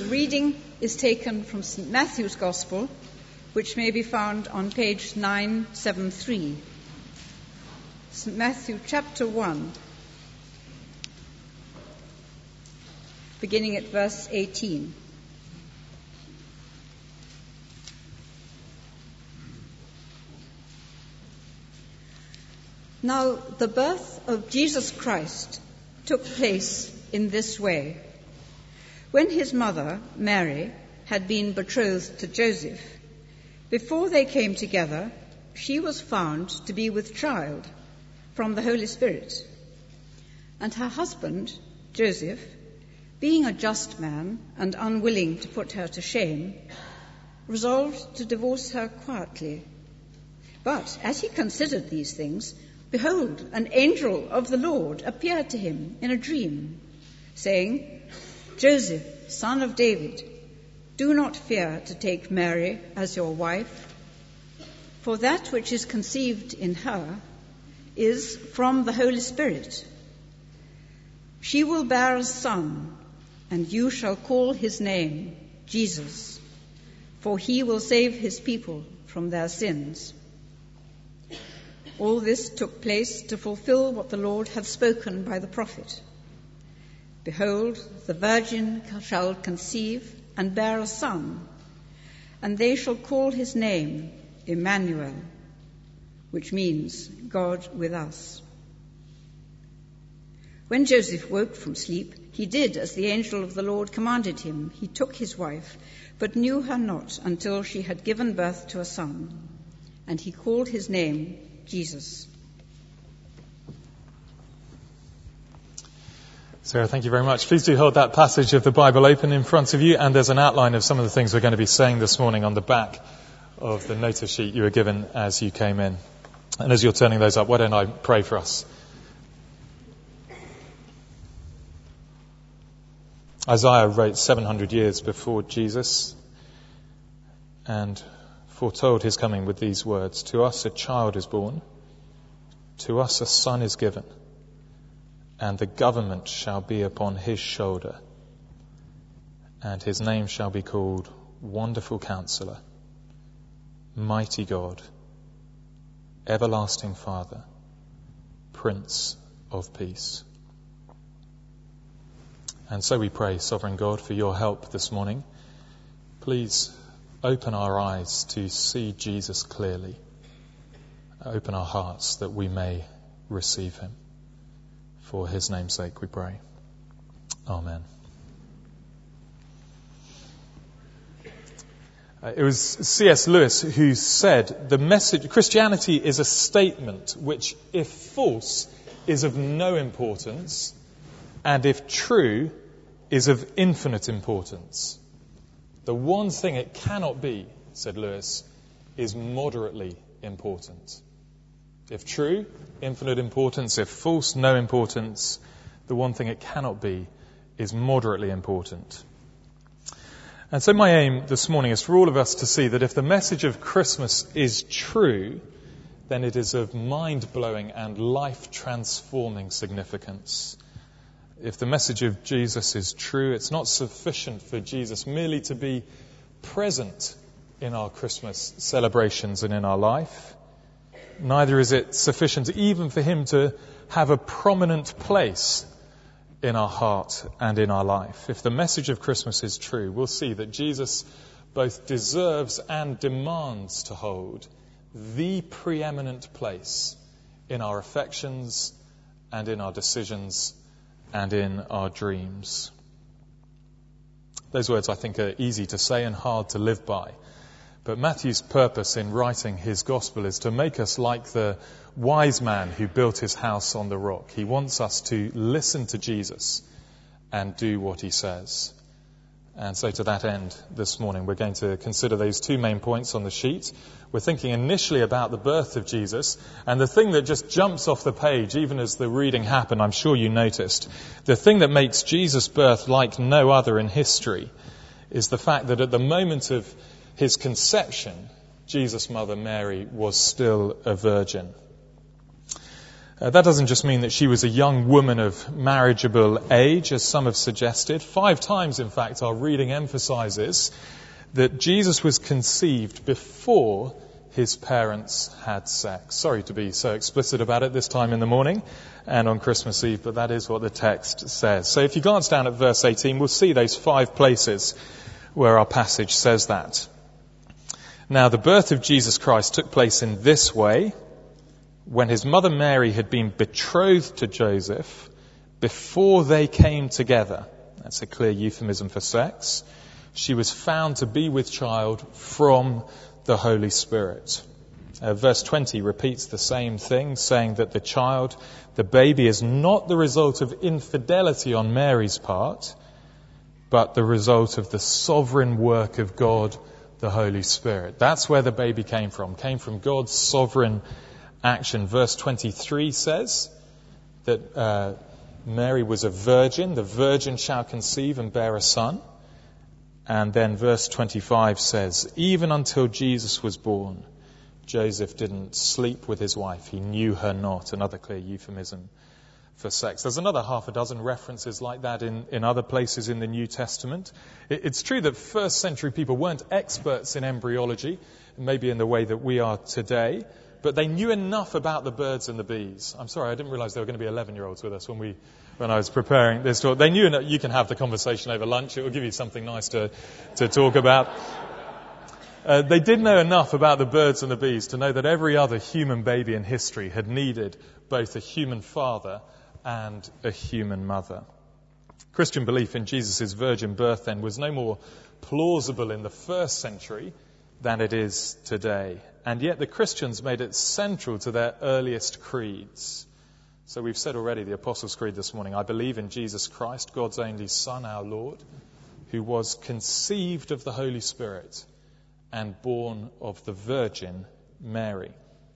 reading is taken from St. Matthew's Gospel, which may be found on page 973. St. Matthew chapter 1, beginning at verse 18. Now, the birth of Jesus Christ took place in this way. When his mother, Mary, had been betrothed to Joseph, before they came together, she was found to be with child from the Holy Spirit. And her husband, Joseph, being a just man and unwilling to put her to shame, resolved to divorce her quietly. But as he considered these things, behold, an angel of the Lord appeared to him in a dream, saying, Joseph, son of David, do not fear to take Mary as your wife, for that which is conceived in her is from the Holy Spirit. She will bear a son, and you shall call his name Jesus, for he will save his people from their sins. All this took place to fulfill what the Lord had spoken by the prophet. Behold, the virgin shall conceive and bear a son, and they shall call his name Emmanuel, which means God with us. When Joseph woke from sleep, he did as the angel of the Lord commanded him. He took his wife, but knew her not until she had given birth to a son, and he called his name Jesus. Sarah, thank you very much. Please do hold that passage of the Bible open in front of you, and there's an outline of some of the things we're going to be saying this morning on the back of the notice sheet you were given as you came in. And as you're turning those up, why don't I pray for us? Isaiah wrote 700 years before Jesus and foretold his coming with these words, to us a child is born, to us a son is given, and the government shall be upon his shoulder, and his name shall be called Wonderful Counselor, Mighty God, Everlasting Father, Prince of Peace. And so we pray, Sovereign God, for your help this morning. Please open our eyes to see Jesus clearly. Open our hearts that we may receive him. For his name's sake we pray. Amen. It was C.S. Lewis who said, the message, Christianity is a statement which, if false, is of no importance, and if true, is of infinite importance. The one thing it cannot be, said Lewis, is moderately important. If true, infinite importance. If false, no importance. The one thing it cannot be is moderately important. And so my aim this morning is for all of us to see that if the message of Christmas is true, then it is of mind-blowing and life-transforming significance. If the message of Jesus is true, it's not sufficient for Jesus merely to be present in our Christmas celebrations and in our life. Neither is it sufficient even for him to have a prominent place in our heart and in our life. If the message of Christmas is true, we'll see that Jesus both deserves and demands to hold the preeminent place in our affections and in our decisions and in our dreams. Those words, I think, are easy to say and hard to live by. But Matthew's purpose in writing his gospel is to make us like the wise man who built his house on the rock. He wants us to listen to Jesus and do what he says. And so to that end, this morning, we're going to consider those two main points on the sheet. We're thinking initially about the birth of Jesus, and the thing that just jumps off the page, even as the reading happened, I'm sure you noticed, the thing that makes Jesus' birth like no other in history is the fact that at the moment of his conception, Jesus' mother Mary was still a virgin. That doesn't just mean that she was a young woman of marriageable age, as some have suggested. 5 times, in fact, our reading emphasizes that Jesus was conceived before his parents had sex. Sorry to be so explicit about it this time in the morning and on Christmas Eve, but that is what the text says. So if you glance down at verse 18, we'll see those 5 places where our passage says that. Now, the birth of Jesus Christ took place in this way: when his mother Mary had been betrothed to Joseph, before they came together. That's a clear euphemism for sex. She was found to be with child from the Holy Spirit. Verse 20 repeats the same thing, saying that the baby is not the result of infidelity on Mary's part, but the result of the sovereign work of God, the Holy Spirit. That's where the baby came from God's sovereign action. Verse 23 says that Mary was a virgin. The virgin shall conceive and bear a son. And then verse 25 says, even until Jesus was born, Joseph didn't sleep with his wife. He knew her not. Another clear euphemism for sex. There's another 6 references like that in other places in the New Testament. It's true that first century people weren't experts in embryology, maybe in the way that we are today, but they knew enough about the birds and the bees. I'm sorry, I didn't realize there were going to be 11-year-olds with us when I was preparing this talk. They knew enough. You can have the conversation over lunch. It will give you something nice to talk about. They did know enough about the birds and the bees to know that every other human baby in history had needed both a human father and a human mother. Christian belief in Jesus' virgin birth then was no more plausible in the first century than it is today. And yet the Christians made it central to their earliest creeds. So we've said already the Apostles' Creed this morning: I believe in Jesus Christ, God's only Son, our Lord, who was conceived of the Holy Spirit and born of the Virgin Mary.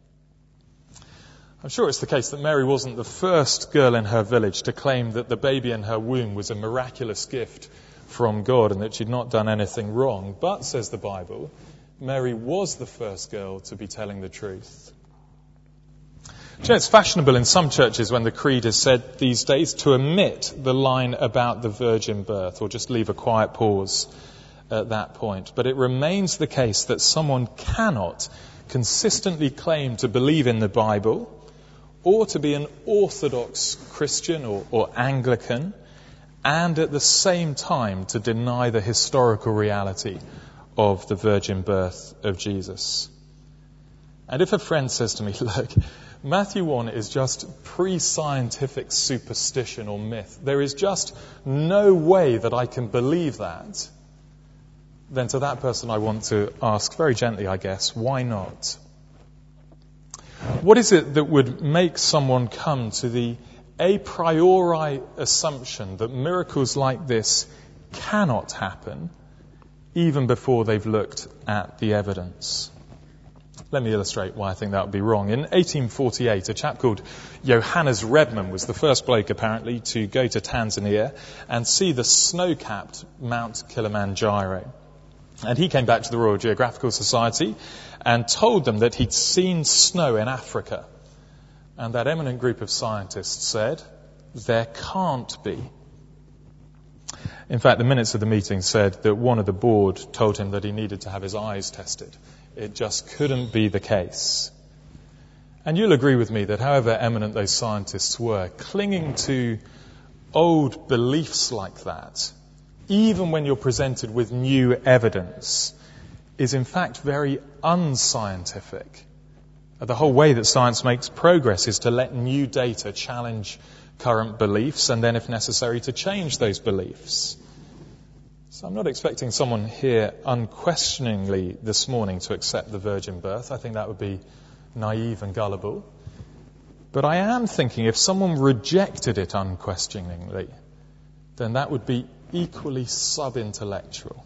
I'm sure it's the case that Mary wasn't the first girl in her village to claim that the baby in her womb was a miraculous gift from God and that she'd not done anything wrong. But, says the Bible, Mary was the first girl to be telling the truth. You know, it's fashionable in some churches when the creed is said these days to omit the line about the virgin birth, or just leave a quiet pause at that point. But it remains the case that someone cannot consistently claim to believe in the Bible or to be an Orthodox Christian or Anglican and at the same time to deny the historical reality of the virgin birth of Jesus. And if a friend says to me, look, Matthew 1 is just pre-scientific superstition or myth, there is just no way that I can believe that, then to that person I want to ask very gently, I guess, why not? What is it that would make someone come to the a priori assumption that miracles like this cannot happen even before they've looked at the evidence? Let me illustrate why I think that would be wrong. In 1848, a chap called Johannes Redman was the first bloke, apparently, to go to Tanzania and see the snow-capped Mount Kilimanjaro. And he came back to the Royal Geographical Society and told them that he'd seen snow in Africa. And that eminent group of scientists said, there can't be. In fact, the minutes of the meeting said that one of the board told him that he needed to have his eyes tested. It just couldn't be the case. And you'll agree with me that however eminent those scientists were, clinging to old beliefs like that, even when you're presented with new evidence, is in fact very unscientific. The whole way that science makes progress is to let new data challenge current beliefs and then, if necessary, to change those beliefs. So I'm not expecting someone here unquestioningly this morning to accept the virgin birth. I think that would be naive and gullible. But I am thinking if someone rejected it unquestioningly, then that would be equally sub-intellectual.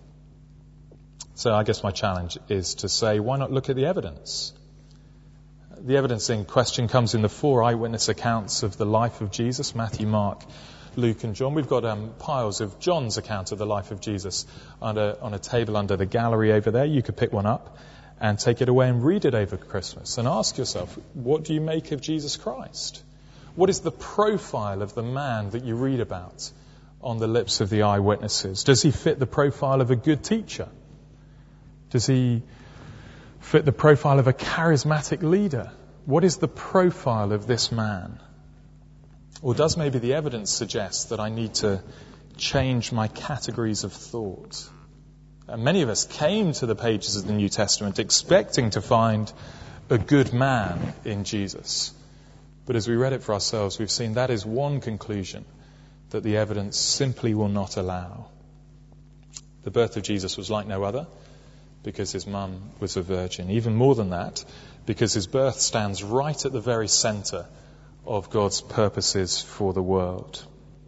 So I guess my challenge is to say, why not look at the evidence? The evidence in question comes in the 4 eyewitness accounts of the life of Jesus, Matthew, Mark, Luke and John. We've got piles of John's account of the life of Jesus on a table under the gallery over there. You could pick one up and take it away and read it over Christmas and ask yourself, what do you make of Jesus Christ? What is the profile of the man that you read about on the lips of the eyewitnesses? Does he fit the profile of a good teacher? Does he fit the profile of a charismatic leader? What is the profile of this man? Or does maybe the evidence suggest that I need to change my categories of thought? And many of us came to the pages of the New Testament expecting to find a good man in Jesus. But as we read it for ourselves, we've seen that is one conclusion that the evidence simply will not allow. The birth of Jesus was like no other because his mum was a virgin. Even more than that, because his birth stands right at the very centre of God's purposes for the world.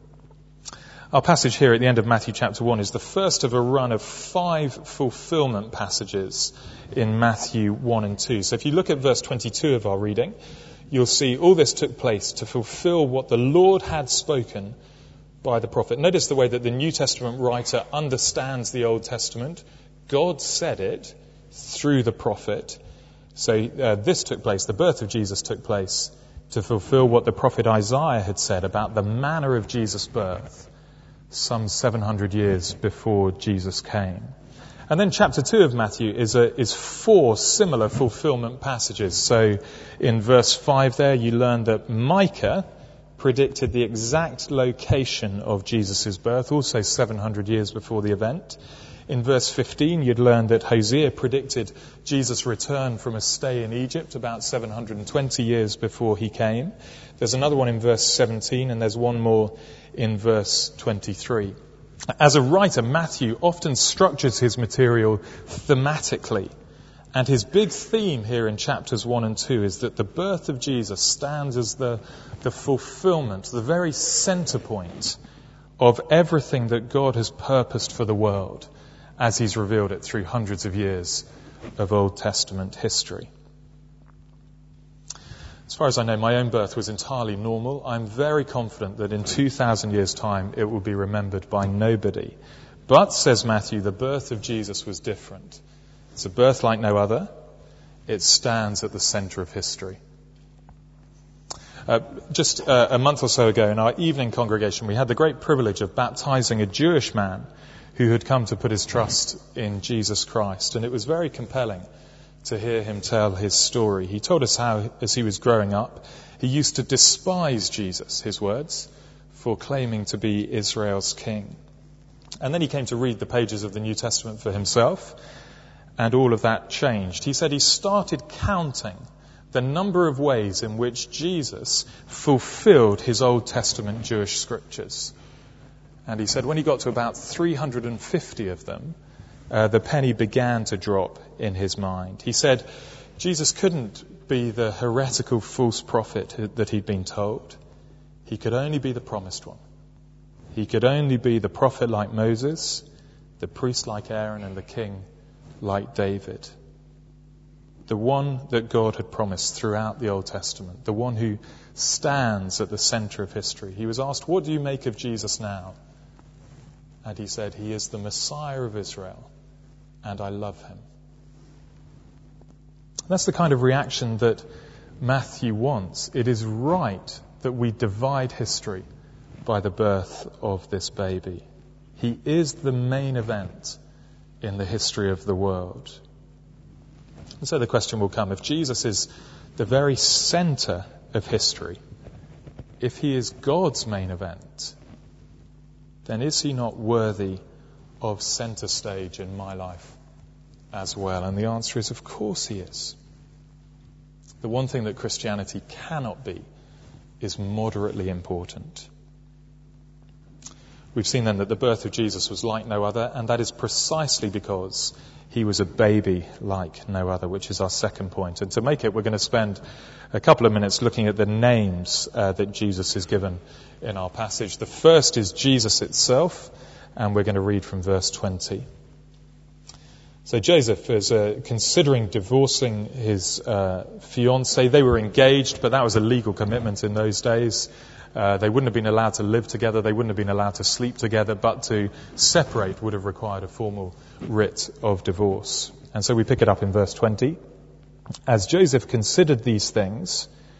Our passage here at the end of Matthew chapter 1 is the first of a run of 5 fulfillment passages in Matthew 1 and 2. So if you look at verse 22 of our reading, you'll see all this took place to fulfill what the Lord had spoken by the prophet. Notice the way that the New Testament writer understands the Old Testament. God said it through the prophet. So this took place, the birth of Jesus took place to fulfill what the prophet Isaiah had said about the manner of Jesus' birth some 700 years before Jesus came. And then chapter 2 of Matthew is 4 similar fulfillment passages. So in verse 5 there, you learn that Micah predicted the exact location of Jesus' birth, also 700 years before the event. In verse 15, you'd learn that Hosea predicted Jesus' return from a stay in Egypt about 720 years before he came. There's another one in verse 17, and there's one more in verse 23. As a writer, Matthew often structures his material thematically. And his big theme here in chapters 1 and 2 is that the birth of Jesus stands as the fulfillment, the very centre point of everything that God has purposed for the world as he's revealed it through hundreds of years of Old Testament history. As far as I know, my own birth was entirely normal. I'm very confident that in 2,000 years' time it will be remembered by nobody. But, says Matthew, the birth of Jesus was different. It's a birth like no other. It stands at the centre of history. Just a month or so ago in our evening congregation, we had the great privilege of baptising a Jewish man who had come to put his trust in Jesus Christ. And it was very compelling to hear him tell his story. He told us how, as he was growing up, he used to despise Jesus, his words, for claiming to be Israel's king. And then he came to read the pages of the New Testament for himself, and all of that changed. He said he started counting the number of ways in which Jesus fulfilled his Old Testament Jewish scriptures. And he said when he got to about 350 of them, the penny began to drop in his mind. He said Jesus couldn't be the heretical false prophet that he'd been told. He could only be the promised one. He could only be the prophet like Moses, the priest like Aaron, and the king like David. The one that God had promised throughout the Old Testament, the one who stands at the centre of history. He was asked, what do you make of Jesus now? And he said, he is the Messiah of Israel, and I love him. That's the kind of reaction that Matthew wants. It is right that we divide history by the birth of this baby. He is the main event in the history of the world. And so the question will come, if Jesus is the very centre of history, if he is God's main event, then is he not worthy of centre stage in my life as well? And the answer is, of course he is. The one thing that Christianity cannot be is moderately important. We've seen then that the birth of Jesus was like no other, and that is precisely because he was a baby like no other, which is our second point. And to make it, we're going to spend a couple of minutes looking at the names that Jesus is given in our passage. The first is Jesus itself, and we're going to read from verse 20. So Joseph is considering divorcing his fiancée. They were engaged, but that was a legal commitment in those days. They wouldn't have been allowed to live together. They wouldn't have been allowed to sleep together, but to separate would have required a formal writ of divorce. And so we pick it up in verse 20. As Joseph considered these things,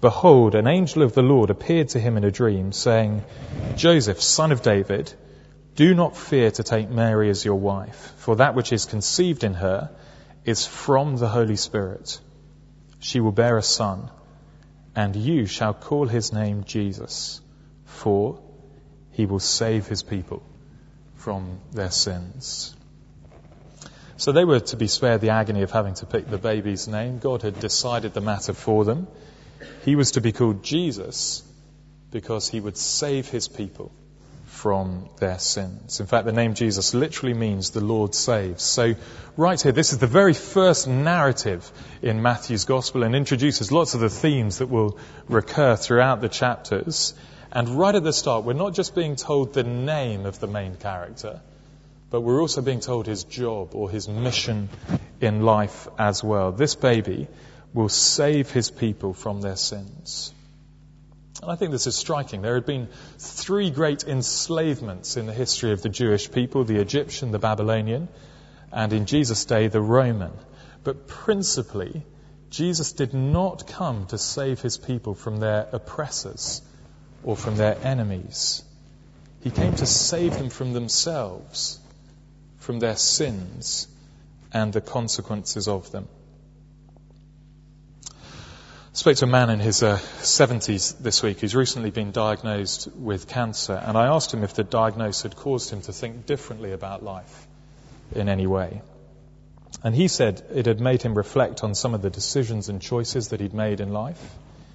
behold, an angel of the Lord appeared to him in a dream, saying, Joseph, son of David, do not fear to take Mary as your wife, for that which is conceived in her is from the Holy Spirit. She will bear a son, and you shall call his name Jesus, for he will save his people from their sins. So they were to be spared the agony of having to pick the baby's name. God had decided the matter for them. He was to be called Jesus because he would save his people from their sins. In fact, the name Jesus literally means the Lord saves. So right here, this is the very first narrative in Matthew's Gospel and introduces lots of the themes that will recur throughout the chapters. And right at the start, we're not just being told the name of the main character, but we're also being told his job or his mission in life as well. This baby will save his people from their sins. And I think this is striking. There had been 3 great enslavements in the history of the Jewish people, the Egyptian, the Babylonian, and in Jesus' day, the Roman. But principally, Jesus did not come to save his people from their oppressors or from their enemies. He came to save them from themselves, from their sins and the consequences of them. I spoke to a man in his 70s this week who's recently been diagnosed with cancer, and I asked him if the diagnosis had caused him to think differently about life in any way. And he said it had made him reflect on some of the decisions and choices that he'd made in life,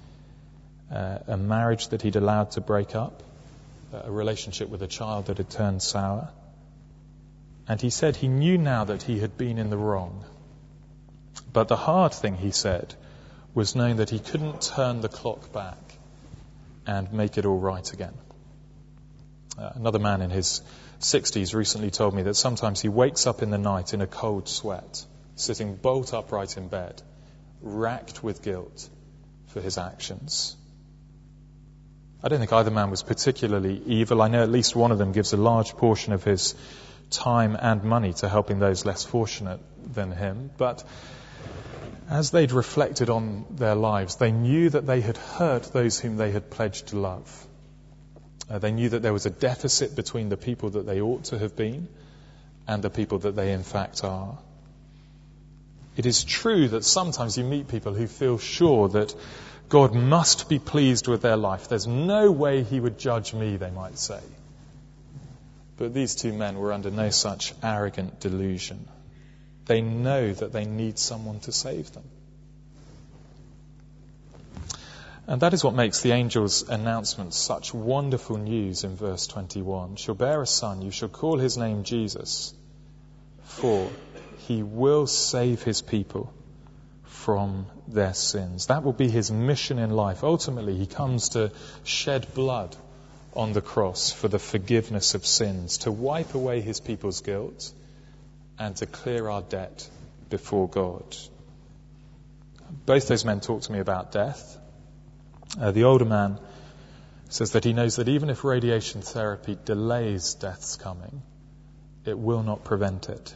a marriage that he'd allowed to break up, a relationship with a child that had turned sour. And he said he knew now that he had been in the wrong. But the hard thing, he said, was knowing that he couldn't turn the clock back and make it all right again. Another man in his 60s recently told me that sometimes he wakes up in the night in a cold sweat, sitting bolt upright in bed, racked with guilt for his actions. I don't think either man was particularly evil. I know at least one of them gives a large portion of his time and money to helping those less fortunate than him. But as they'd reflected on their lives, they knew that they had hurt those whom they had pledged to love. They knew that there was a deficit between the people that they ought to have been and the people that they in fact are. It is true that sometimes you meet people who feel sure that God must be pleased with their life. There's no way he would judge me, they might say. But these 2 men were under no such arrogant delusion. They know that they need someone to save them. And that is what makes the angel's announcement such wonderful news in verse 21. She'll bear a son, you shall call his name Jesus, for he will save his people from their sins. That will be his mission in life. Ultimately, he comes to shed blood on the cross for the forgiveness of sins, to wipe away his people's guilt, and to clear our debt before God. Both those men talk to me about death. The older man says that he knows that even if radiation therapy delays death's coming, it will not prevent it.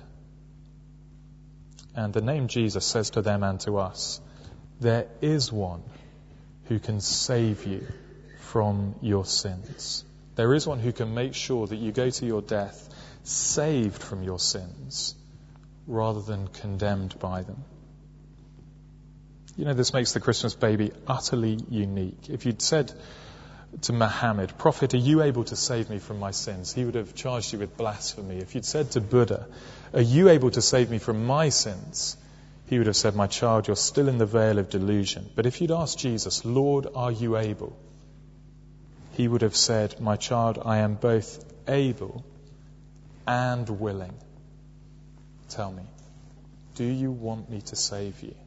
And the name Jesus says to them and to us, there is one who can save you from your sins. There is one who can make sure that you go to your death saved from your sins rather than condemned by them. You know, this makes the Christmas baby utterly unique. If you'd said to Muhammad, Prophet, are you able to save me from my sins? He would have charged you with blasphemy. If you'd said to Buddha, are you able to save me from my sins? He would have said, my child, you're still in the veil of delusion. But if you'd asked Jesus, Lord, are you able? He would have said, my child, I am both able and willing. Tell me, do you want me to save you?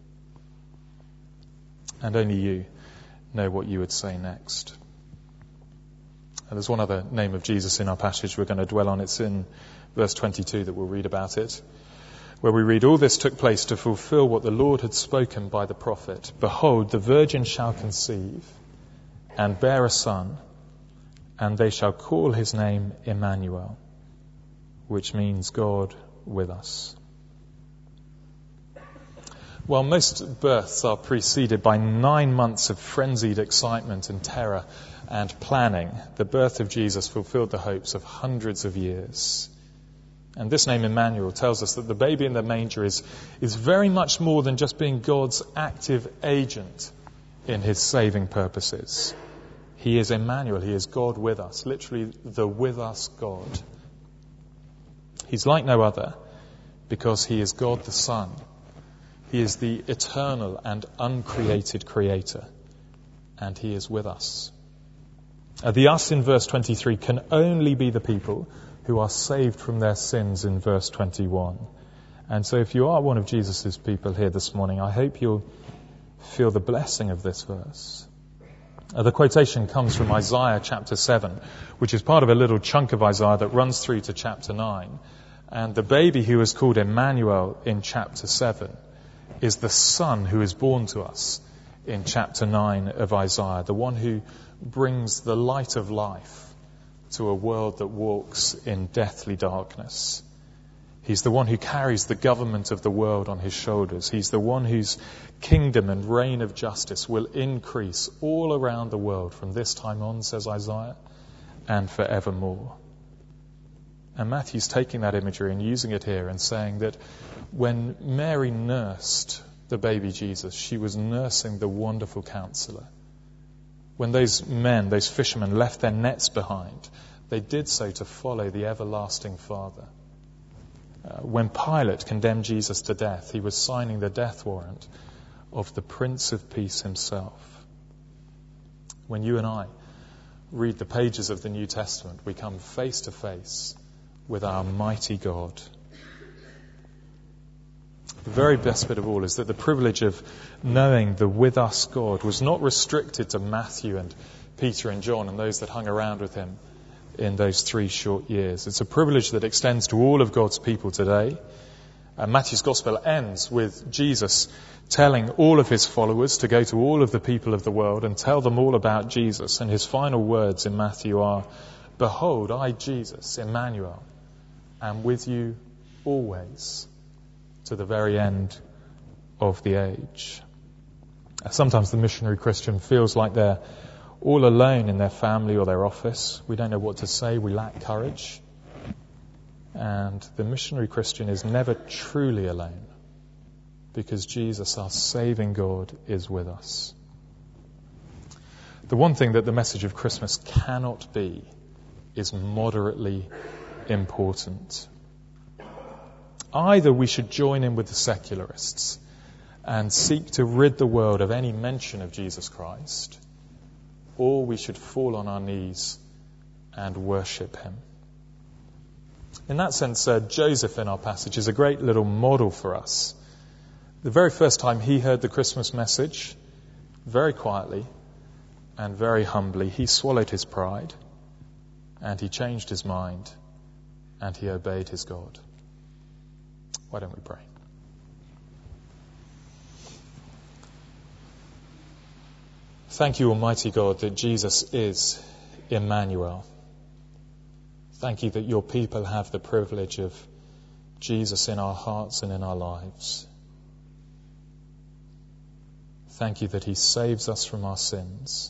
And only you know what you would say next. And there's one other name of Jesus in our passage we're going to dwell on. It's in verse 22 that we'll read about it, where we read, all this took place to fulfill what the Lord had spoken by the prophet. Behold, the virgin shall conceive and bear a son, and they shall call his name Emmanuel, which means God with us. While most births are preceded by 9 months of frenzied excitement and terror and planning, the birth of Jesus fulfilled the hopes of hundreds of years. And this name Emmanuel tells us that the baby in the manger is very much more than just being God's active agent in his saving purposes. He is Emmanuel, he is God with us, literally the with us God. He's like no other because he is God the Son. He is the eternal and uncreated creator, and he is with us. The us in verse 23 can only be the people who are saved from their sins in verse 21. And so if you are one of Jesus' people here this morning, I hope you'll feel the blessing of this verse. The quotation comes from Isaiah chapter 7, which is part of a little chunk of Isaiah that runs through to chapter 9. And the baby who is called Emmanuel in chapter 7 is the Son who is born to us in chapter 9 of Isaiah, the one who brings the light of life to a world that walks in deathly darkness. He's the one who carries the government of the world on his shoulders. He's the one whose kingdom and reign of justice will increase all around the world from this time on, says Isaiah, and forevermore. And Matthew's taking that imagery and using it here and saying that when Mary nursed the baby Jesus, she was nursing the wonderful counselor. When those men, those fishermen, left their nets behind, they did so to follow the everlasting Father. When Pilate condemned Jesus to death, he was signing the death warrant of the Prince of Peace himself. When you and I read the pages of the New Testament, we come face to face with our mighty God. The very best bit of all is that the privilege of knowing the with us God was not restricted to Matthew and Peter and John and those that hung around with him in those 3 short years. It's a privilege that extends to all of God's people today. Matthew's Gospel ends with Jesus telling all of his followers to go to all of the people of the world and tell them all about Jesus. And his final words in Matthew are, "Behold, I, Jesus, Emmanuel, am with you always to the very end of the age." Sometimes the missionary Christian feels like they're all alone in their family or their office. We don't know what to say. We lack courage. And the missionary Christian is never truly alone because Jesus, our saving God, is with us. The one thing that the message of Christmas cannot be is moderately important. Either we should join in with the secularists and seek to rid the world of any mention of Jesus Christ, or we should fall on our knees and worship him. In that sense, Joseph in our passage is a great little model for us. The very first time he heard the Christmas message, very quietly and very humbly, he swallowed his pride and he changed his mind and he obeyed his God. Why don't we pray? Thank you, Almighty God, that Jesus is Emmanuel. Thank you that your people have the privilege of Jesus in our hearts and in our lives. Thank you that he saves us from our sins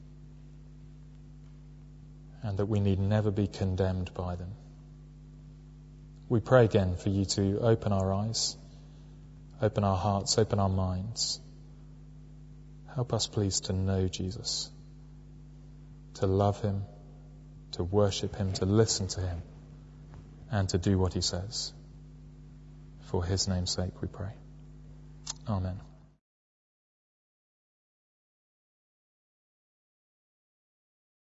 and that we need never be condemned by them. We pray again for you to open our eyes, open our hearts, open our minds. Help us, please, to know Jesus, to love him, to worship him, to listen to him, and to do what he says. For his name's sake we pray. Amen.